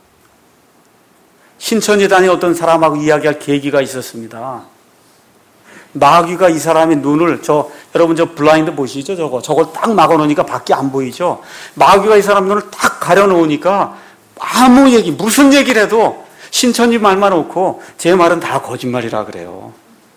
신천지단의 어떤 사람하고 이야기할 계기가 있었습니다. 마귀가 이 사람의 눈을 여러분 저 블라인드 보시죠? 저걸 딱 막아놓으니까 밖에 안 보이죠? 마귀가 이 사람 눈을 딱 가려놓으니까 무슨 얘기를 해도 신천지 말만 놓고 제 말은 다 거짓말이라 그래요.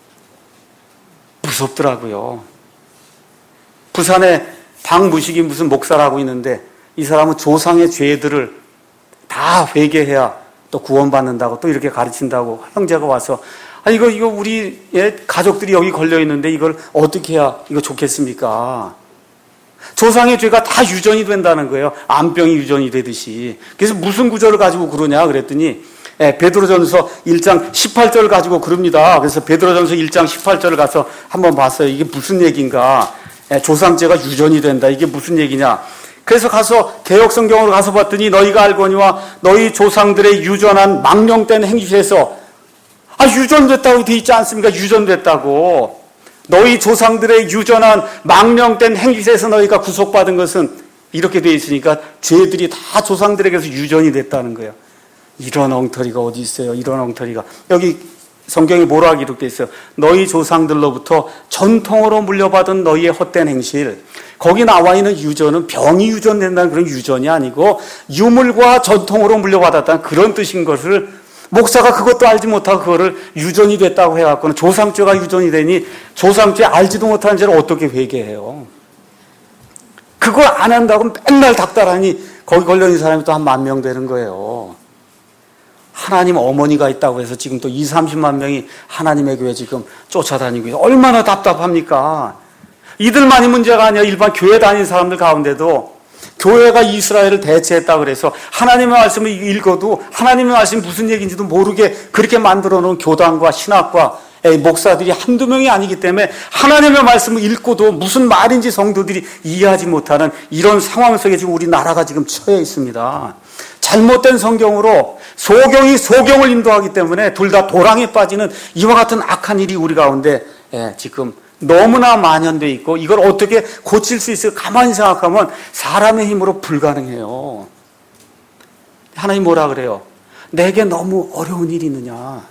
무섭더라고요. 부산에 박무식이 무슨 목사라고 있는데 이 사람은 조상의 죄들을 다 회개해야 또 구원받는다고 또 이렇게 가르친다고 형제가 와서 이거 우리 가족들이 여기 걸려 있는데 이걸 어떻게 해야 이거 좋겠습니까? 조상의 죄가 다 유전이 된다는 거예요. 암병이 유전이 되듯이. 그래서 무슨 구절을 가지고 그러냐 그랬더니 베드로전서 1장 18절을 가지고 그럽니다. 그래서 베드로전서 1장 18절을 가서 한번 봤어요. 이게 무슨 얘기인가? 조상죄가 유전이 된다. 이게 무슨 얘기냐? 그래서 가서 개역성경으로 가서 봤더니 너희가 알거니와 너희 조상들의 유전한 망령된 행실에서 유전됐다고 돼 있지 않습니까? 유전됐다고. 너희 조상들의 유전한 망령된 행실에서 너희가 구속받은 것은 이렇게 돼 있으니까 죄들이 다 조상들에게서 유전이 됐다는 거예요. 이런 엉터리가 어디 있어요? 이런 엉터리가. 여기 성경에 뭐라고 기록되어 있어요? 너희 조상들로부터 전통으로 물려받은 너희의 헛된 행실. 거기 나와 있는 유전은 병이 유전된다는 그런 유전이 아니고 유물과 전통으로 물려받았다는 그런 뜻인 것을 목사가 그것도 알지 못하고 그거를 유전이 됐다고 해갖고는 조상죄가 유전이 되니 조상죄 알지도 못하는 죄를 어떻게 회개해요? 그걸 안 한다고 맨날 닥달하니 거기 걸려있는 사람이 또 한 10,000명 되는 거예요. 하나님 어머니가 있다고 해서 지금 또 20-30만 명이 하나님의 교회 지금 쫓아다니고 있어요. 얼마나 답답합니까? 이들만이 문제가 아니라 일반 교회 다니는 사람들 가운데도 교회가 이스라엘을 대체했다 그래서 하나님의 말씀을 읽어도 하나님의 말씀이 무슨 얘기인지도 모르게 그렇게 만들어 놓은 교단과 신학과 목사들이 한두 명이 아니기 때문에 하나님의 말씀을 읽고도 무슨 말인지 성도들이 이해하지 못하는 이런 상황 속에 지금 우리나라가 지금 처해 있습니다. 잘못된 성경으로 소경이 소경을 인도하기 때문에 둘 다 도랑에 빠지는 이와 같은 악한 일이 우리 가운데 지금 너무나 만연되어 있고 이걸 어떻게 고칠 수 있을까 가만히 생각하면 사람의 힘으로 불가능해요. 하나님 뭐라 그래요? 내게 너무 어려운 일이 있느냐?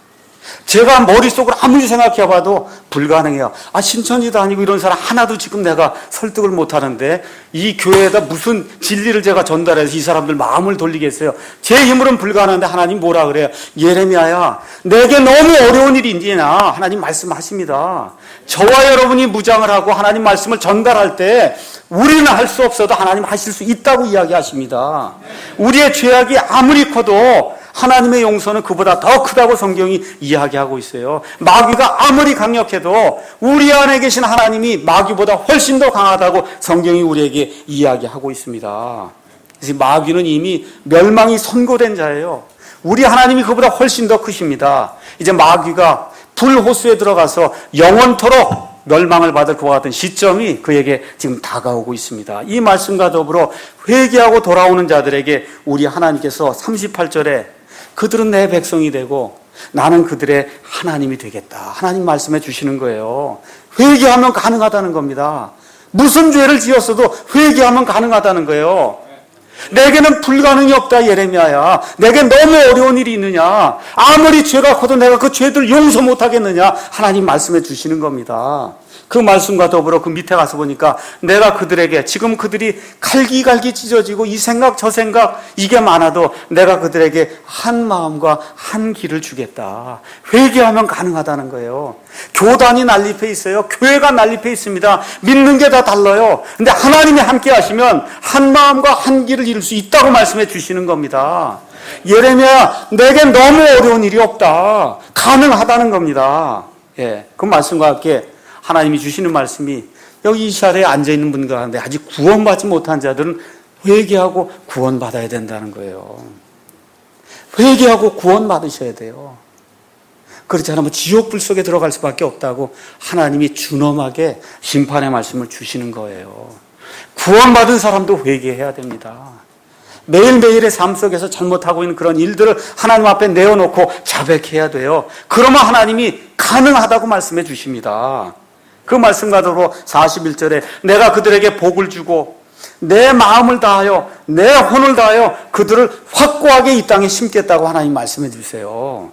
제가 머릿속으로 아무리 생각해봐도 불가능해요. 신천지도 아니고 이런 사람 하나도 지금 내가 설득을 못하는데 이 교회에다 무슨 진리를 제가 전달해서 이 사람들 마음을 돌리겠어요? 제 힘으로는 불가능한데 하나님 뭐라 그래요? 예레미야야, 내게 너무 어려운 일이 있느냐? 하나님 말씀하십니다. 저와 여러분이 무장을 하고 하나님 말씀을 전달할 때 우리는 할 수 없어도 하나님 하실 수 있다고 이야기하십니다. 우리의 죄악이 아무리 커도 하나님의 용서는 그보다 더 크다고 성경이 이야기하고 있어요. 마귀가 아무리 강력해도 우리 안에 계신 하나님이 마귀보다 훨씬 더 강하다고 성경이 우리에게 이야기하고 있습니다. 그래서 마귀는 이미 멸망이 선고된 자예요. 우리 하나님이 그보다 훨씬 더 크십니다. 이제 마귀가 불호수에 들어가서 영원토록 멸망을 받을 그와 같은 시점이 그에게 지금 다가오고 있습니다. 이 말씀과 더불어 회개하고 돌아오는 자들에게 우리 하나님께서 38절에 그들은 내 백성이 되고 나는 그들의 하나님이 되겠다. 하나님 말씀해 주시는 거예요. 회개하면 가능하다는 겁니다. 무슨 죄를 지었어도 회개하면 가능하다는 거예요. 내게는 불가능이 없다 예레미야야. 내게 너무 어려운 일이 있느냐? 아무리 죄가 커도 내가 그 죄들 용서 못하겠느냐? 하나님 말씀해 주시는 겁니다. 그 말씀과 더불어 그 밑에 가서 보니까 내가 그들에게 지금 그들이 갈기갈기 찢어지고 이 생각 저 생각 이게 많아도 내가 그들에게 한 마음과 한 길을 주겠다. 회개하면 가능하다는 거예요. 교단이 난립해 있어요. 교회가 난립해 있습니다. 믿는 게 다 달라요. 근데 하나님이 함께 하시면 한 마음과 한 길을 이룰 수 있다고 말씀해 주시는 겁니다. 예레미야, 내겐 너무 어려운 일이 없다. 가능하다는 겁니다. 그 말씀과 함께 하나님이 주시는 말씀이 여기 이 자리에 앉아있는 분 가운데 아직 구원받지 못한 자들은 회개하고 구원받아야 된다는 거예요. 회개하고 구원받으셔야 돼요. 그렇지 않으면 지옥불 속에 들어갈 수밖에 없다고 하나님이 준엄하게 심판의 말씀을 주시는 거예요. 구원받은 사람도 회개해야 됩니다. 매일매일의 삶 속에서 잘못하고 있는 그런 일들을 하나님 앞에 내어놓고 자백해야 돼요. 그러면 하나님이 가능하다고 말씀해 주십니다. 그 말씀과 더불어 41절에 내가 그들에게 복을 주고 내 마음을 다하여 내 혼을 다하여 그들을 확고하게 이 땅에 심겠다고 하나님 말씀해 주세요.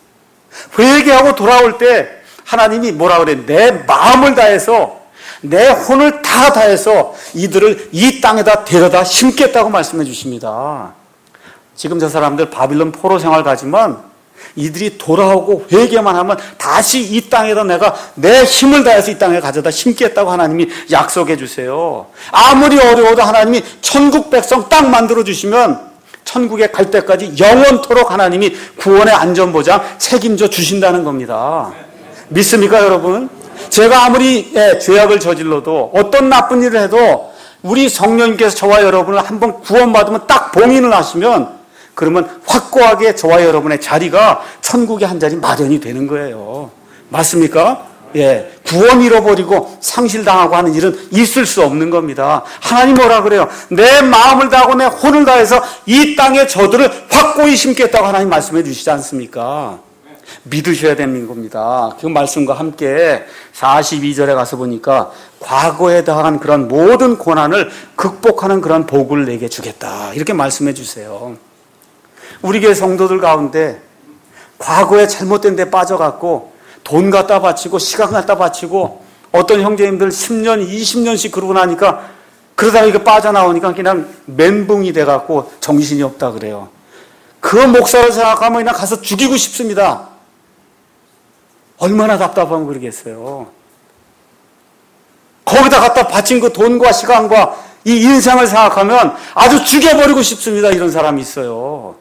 회개하고 돌아올 때 하나님이 뭐라 그래? 내 마음을 다해서 내 혼을 다 다해서 이들을 이 땅에다 데려다 심겠다고 말씀해 주십니다. 지금 저 사람들 바빌론 포로 생활 가지만 이들이 돌아오고 회개만 하면 다시 이 땅에다 내가 내 힘을 다해서 이 땅에 가져다 심겠다고 하나님이 약속해 주세요. 아무리 어려워도 하나님이 천국 백성 딱 만들어 주시면 천국에 갈 때까지 영원토록 하나님이 구원의 안전보장 책임져 주신다는 겁니다. 믿습니까 여러분? 제가 아무리 죄악을 저질러도 어떤 나쁜 일을 해도 우리 성령님께서 저와 여러분을 한번 구원받으면 딱 봉인을 하시면 그러면 확고하게 저와 여러분의 자리가 천국에 한 자리 마련이 되는 거예요. 맞습니까? 구원 잃어버리고 상실당하고 하는 일은 있을 수 없는 겁니다. 하나님 뭐라 그래요? 내 마음을 다하고 내 혼을 다해서 이 땅에 저들을 확고히 심겠다고 하나님 말씀해 주시지 않습니까? 믿으셔야 되는 겁니다. 그 말씀과 함께 42절에 가서 보니까 과거에 당한 그런 모든 고난을 극복하는 그런 복을 내게 주겠다. 이렇게 말씀해 주세요. 우리 교회 성도들 가운데 과거에 잘못된 데 빠져갖고 돈 갖다 바치고 시간 갖다 바치고 어떤 형제님들 10년, 20년씩 그러고 나니까 그러다가 이거 빠져나오니까 그냥 멘붕이 돼갖고 정신이 없다 그래요. 그 목사를 생각하면 그냥 가서 죽이고 싶습니다. 얼마나 답답하면 그러겠어요. 거기다 갖다 바친 그 돈과 시간과 이 인생을 생각하면 아주 죽여버리고 싶습니다. 이런 사람이 있어요.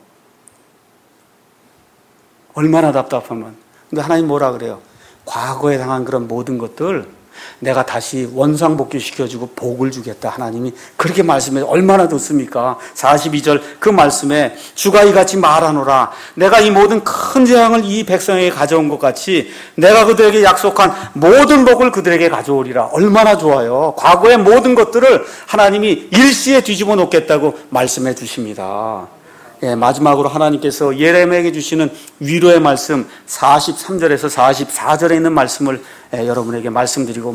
얼마나 답답하면. 근데 하나님 뭐라 그래요? 과거에 당한 그런 모든 것들 내가 다시 원상복귀시켜주고 복을 주겠다. 하나님이 그렇게 말씀해 얼마나 좋습니까? 42절 그 말씀에 주가 이같이 말하노라. 내가 이 모든 큰 재앙을 이 백성에게 가져온 것 같이 내가 그들에게 약속한 모든 복을 그들에게 가져오리라. 얼마나 좋아요. 과거의 모든 것들을 하나님이 일시에 뒤집어 놓겠다고 말씀해 주십니다. 예, 마지막으로 하나님께서 예레미야에게 주시는 위로의 말씀 43절에서 44절에 있는 말씀을 여러분에게 말씀드리고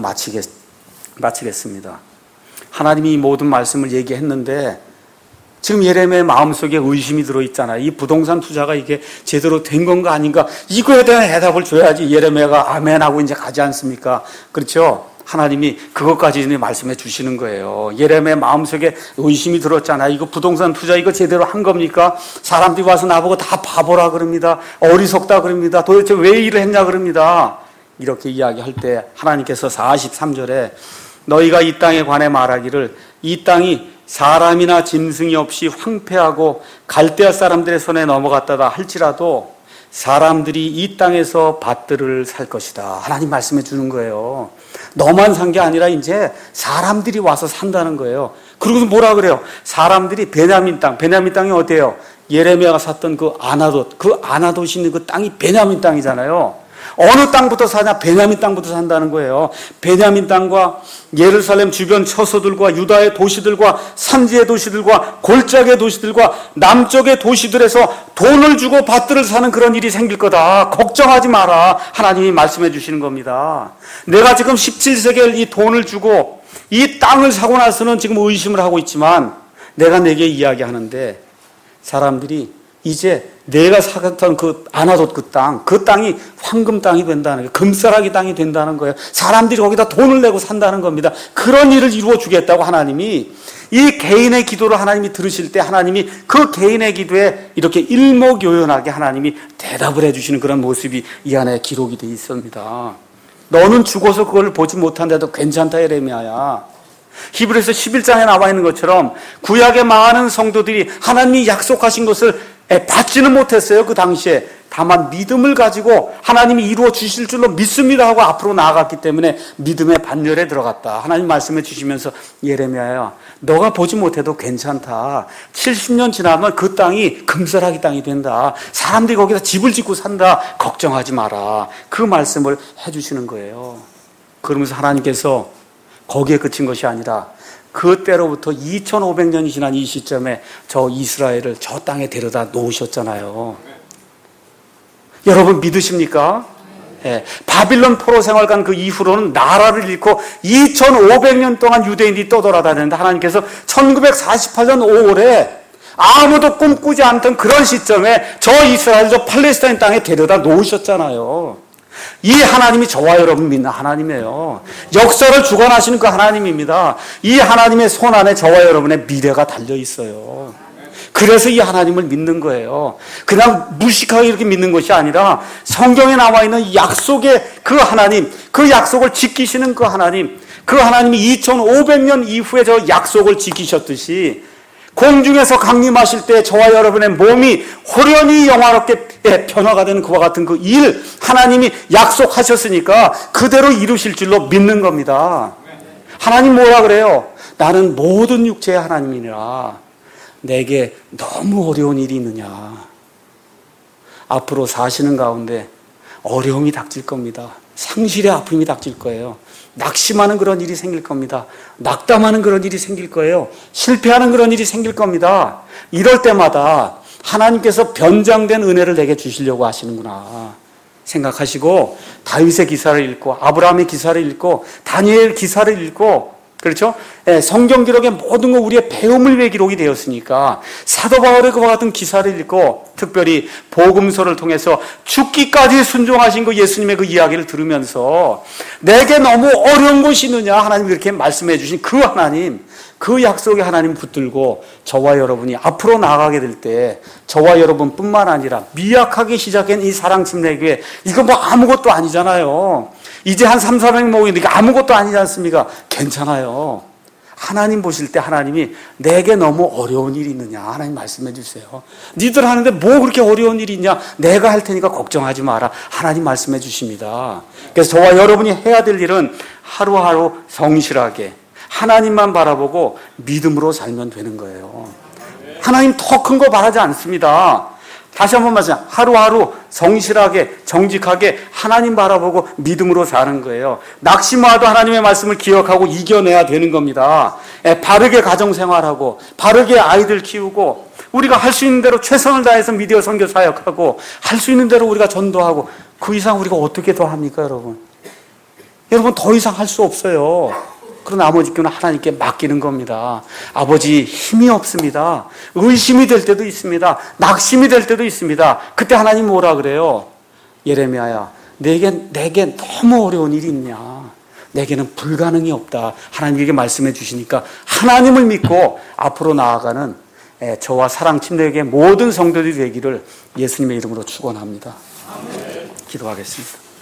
마치겠습니다. 하나님이 이 모든 말씀을 얘기했는데 지금 예레미야의 마음속에 의심이 들어있잖아요. 이 부동산 투자가 이게 제대로 된 건가 아닌가, 이거에 대한 해답을 줘야지 예레미야가 아멘하고 이제 가지 않습니까? 그렇죠? 하나님이 그것까지 말씀해 주시는 거예요. 예레미야 마음속에 의심이 들었잖아요. 이거 부동산 투자 이거 제대로 한 겁니까? 사람들이 와서 나보고 다 바보라 그럽니다. 어리석다 그럽니다. 도대체 왜 일을 했냐 그럽니다. 이렇게 이야기할 때 하나님께서 43절에 너희가 이 땅에 관해 말하기를 이 땅이 사람이나 짐승이 없이 황폐하고 갈대아 사람들의 손에 넘어갔다가 할지라도 사람들이 이 땅에서 밭들을 살 것이다. 하나님 말씀해 주는 거예요. 너만 산 게 아니라 이제 사람들이 와서 산다는 거예요. 그러고서 뭐라 그래요? 사람들이 베냐민 땅이 어때요? 예레미야가 샀던 그 아나돗이 있는 그 땅이 베냐민 땅이잖아요. 어느 땅부터 사냐? 베냐민 땅부터 산다는 거예요. 베냐민 땅과 예루살렘 주변 처소들과 유다의 도시들과 산지의 도시들과 골짜기의 도시들과 남쪽의 도시들에서 돈을 주고 밭들을 사는 그런 일이 생길 거다. 걱정하지 마라. 하나님이 말씀해 주시는 겁니다. 내가 지금 17세겔 이 돈을 주고 이 땅을 사고 나서는 지금 의심을 하고 있지만 내가 내게 이야기하는데 사람들이 이제 내가 사갔던 그 아나돗 그 땅이 황금 땅이 된다는 거예요. 금싸라기 땅이 된다는 거예요. 사람들이 거기다 돈을 내고 산다는 겁니다. 그런 일을 이루어 주겠다고 하나님이 이 개인의 기도를 하나님이 들으실 때 하나님이 그 개인의 기도에 이렇게 일목요연하게 하나님이 대답을 해주시는 그런 모습이 이 안에 기록이 되어 있습니다. 너는 죽어서 그걸 보지 못한데도 괜찮다 예레미야야. 히브리서 11장에 나와 있는 것처럼 구약의 많은 성도들이 하나님이 약속하신 것을 받지는 못했어요. 그 당시에 다만 믿음을 가지고 하나님이 이루어 주실 줄로 믿습니다 하고 앞으로 나아갔기 때문에 믿음의 반열에 들어갔다. 하나님 말씀해 주시면서 예레미야야 너가 보지 못해도 괜찮다. 70년 지나면 그 땅이 금싸라기 땅이 된다. 사람들이 거기다 집을 짓고 산다. 걱정하지 마라. 그 말씀을 해주시는 거예요. 그러면서 하나님께서 거기에 그친 것이 아니라 그때로부터 2500년이 지난 이 시점에 저 이스라엘을 저 땅에 데려다 놓으셨잖아요. 여러분 믿으십니까? 예, 바빌론 포로 생활 간 그 이후로는 나라를 잃고 2500년 동안 유대인들이 떠돌아다녔는데 하나님께서 1948년 5월에 아무도 꿈꾸지 않던 그런 시점에 저 이스라엘, 저 팔레스타인 땅에 데려다 놓으셨잖아요. 이 하나님이 저와 여러분 믿는 하나님이에요. 역사를 주관하시는 그 하나님입니다. 이 하나님의 손 안에 저와 여러분의 미래가 달려 있어요. 그래서 이 하나님을 믿는 거예요. 그냥 무식하게 이렇게 믿는 것이 아니라 성경에 나와 있는 약속의 그 하나님, 그 약속을 지키시는 그 하나님, 그 하나님이 2500년 이후에 저 약속을 지키셨듯이 공중에서 강림하실 때 저와 여러분의 몸이 호련히 영화롭게 변화가 되는 그와 같은 그 일 하나님이 약속하셨으니까 그대로 이루실 줄로 믿는 겁니다. 하나님 뭐라 그래요? 나는 모든 육체의 하나님이니라. 내게 너무 어려운 일이 있느냐. 앞으로 사시는 가운데 어려움이 닥칠 겁니다. 상실의 아픔이 닥칠 거예요. 낙심하는 그런 일이 생길 겁니다. 낙담하는 그런 일이 생길 거예요. 실패하는 그런 일이 생길 겁니다. 이럴 때마다 하나님께서 변장된 은혜를 내게 주시려고 하시는구나 생각하시고 다윗의 기사를 읽고 아브라함의 기사를 읽고 다니엘 기사를 읽고 그렇죠? 성경 기록의 모든 거 우리의 배움을 위해 기록이 되었으니까 사도 바울의 그와 같은 기사를 읽고 특별히 복음서를 통해서 죽기까지 순종하신 그 예수님의 그 이야기를 들으면서 내게 너무 어려운 것이 있느냐 하나님 이렇게 말씀해 주신 그 하나님 그 약속의 하나님 붙들고 저와 여러분이 앞으로 나아가게 될 때 저와 여러분뿐만 아니라 미약하게 시작한 이 사랑침례교회 이거 뭐 아무것도 아니잖아요. 이제 한 300-400 모이는데 아무것도 아니지 않습니까? 괜찮아요. 하나님 보실 때 하나님이 내게 너무 어려운 일이 있느냐 하나님 말씀해 주세요. 니들 하는데 뭐 그렇게 어려운 일이 있냐 내가 할 테니까 걱정하지 마라 하나님 말씀해 주십니다. 그래서 저와 여러분이 해야 될 일은 하루하루 성실하게 하나님만 바라보고 믿음으로 살면 되는 거예요. 하나님 더 큰 거 바라지 않습니다. 다시 한번 말씀드립니다. 하루하루 성실하게 정직하게 하나님 바라보고 믿음으로 사는 거예요. 낙심와도 하나님의 말씀을 기억하고 이겨내야 되는 겁니다. 바르게 가정생활하고 바르게 아이들 키우고 우리가 할 수 있는 대로 최선을 다해서 미디어 선교 사역하고 할 수 있는 대로 우리가 전도하고 그 이상 우리가 어떻게 더 합니까, 여러분? 여러분 더 이상 할 수 없어요. 그런 나머지 교는 하나님께 맡기는 겁니다. 아버지 힘이 없습니다. 의심이 될 때도 있습니다. 낙심이 될 때도 있습니다. 그때 하나님 뭐라 그래요? 예레미야야, 내게 너무 어려운 일이 있냐? 내게는 불가능이 없다. 하나님에게 말씀해 주시니까 하나님을 믿고 앞으로 나아가는 저와 사랑 침례교회 모든 성도들이 되기를 예수님의 이름으로 축원합니다. 기도하겠습니다.